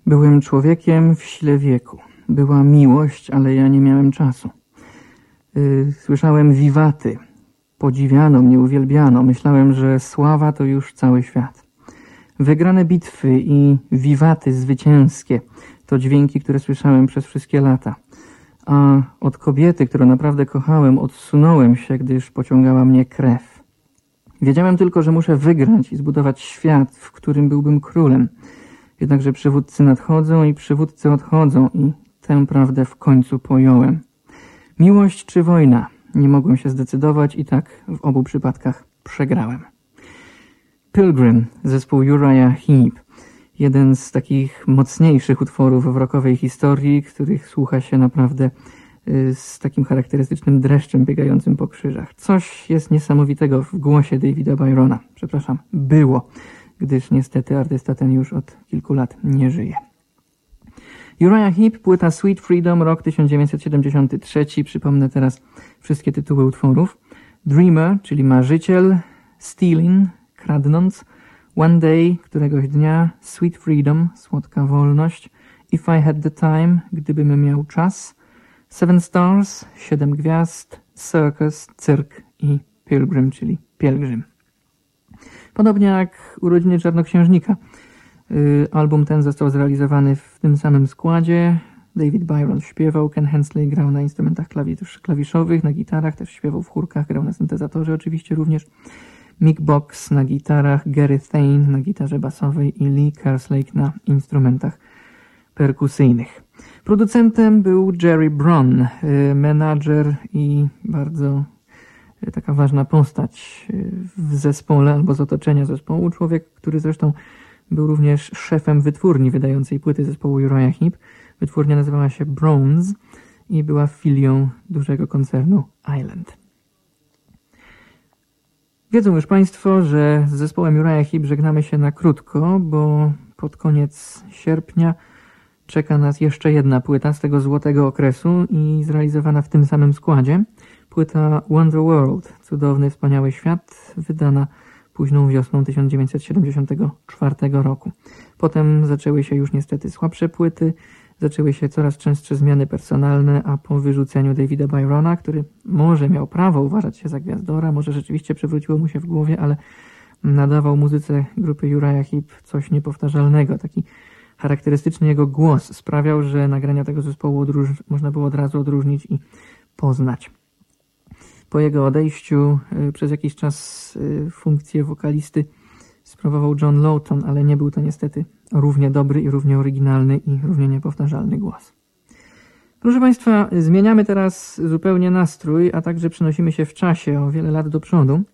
Byłem człowiekiem w sile wieku. Była miłość, ale ja nie miałem czasu. Słyszałem wiwaty. Podziwiano mnie, uwielbiano. Myślałem, że sława to już cały świat. Wygrane bitwy i wiwaty zwycięskie to dźwięki, które słyszałem przez wszystkie lata. A od kobiety, którą naprawdę kochałem, odsunąłem się, gdyż pociągała mnie krew. Wiedziałem tylko, że muszę wygrać i zbudować świat, w którym byłbym królem. Jednakże przywódcy nadchodzą i przywódcy odchodzą i tę prawdę w końcu pojąłem. Miłość czy wojna? Nie mogłem się zdecydować i tak w obu przypadkach przegrałem. Pilgrim, zespół Uriah Heep. Jeden z takich mocniejszych utworów w rockowej historii, których słucha się naprawdę z takim charakterystycznym dreszczem biegającym po krzyżach. Coś jest niesamowitego w głosie Davida Byrona. Było, gdyż niestety artysta ten już od kilku lat nie żyje. Uriah Heep, płyta Sweet Freedom, rok 1973. Przypomnę teraz wszystkie tytuły utworów. Dreamer, czyli marzyciel, Stealing, kradnąc, One Day, któregoś dnia, Sweet Freedom, słodka wolność, If I Had the Time, gdybym miał czas, Seven Stars, 7 gwiazd, Circus, cyrk i Pilgrim, czyli pielgrzym. Podobnie jak Urodziny Czarnoksiężnika. Album ten został zrealizowany w tym samym składzie. David Byron śpiewał, Ken Hensley grał na instrumentach klawiszowych, na gitarach, też śpiewał w chórkach, grał na syntezatorze oczywiście również. Mick Box na gitarach, Gary Thane na gitarze basowej i Lee Kerslake na instrumentach perkusyjnych. Producentem był Jerry Brown, menadżer i bardzo taka ważna postać w zespole albo z otoczenia zespołu. Człowiek, który zresztą był również szefem wytwórni wydającej płyty zespołu Uriah Heep. Wytwórnia nazywała się Bronze i była filią dużego koncernu Island. Wiedzą już Państwo, że z zespołem Uriah Heep żegnamy się na krótko, bo pod koniec sierpnia czeka nas jeszcze jedna płyta z tego złotego okresu i zrealizowana w tym samym składzie. Płyta Wonder World, cudowny, wspaniały świat, wydana późną wiosną 1974 roku. Potem zaczęły się już niestety słabsze płyty, zaczęły się coraz częstsze zmiany personalne, a po wyrzuceniu Davida Byrona, który może miał prawo uważać się za gwiazdora, może rzeczywiście przewróciło mu się w głowie, ale nadawał muzyce grupy Uriah Heep coś niepowtarzalnego. Taki charakterystyczny jego głos sprawiał, że nagrania tego zespołu można było od razu odróżnić i poznać. Po jego odejściu przez jakiś czas funkcję wokalisty sprawował John Lawton, ale nie był to niestety równie dobry i równie oryginalny i równie niepowtarzalny głos. Proszę Państwa, zmieniamy teraz zupełnie nastrój, a także przenosimy się w czasie o wiele lat do przodu.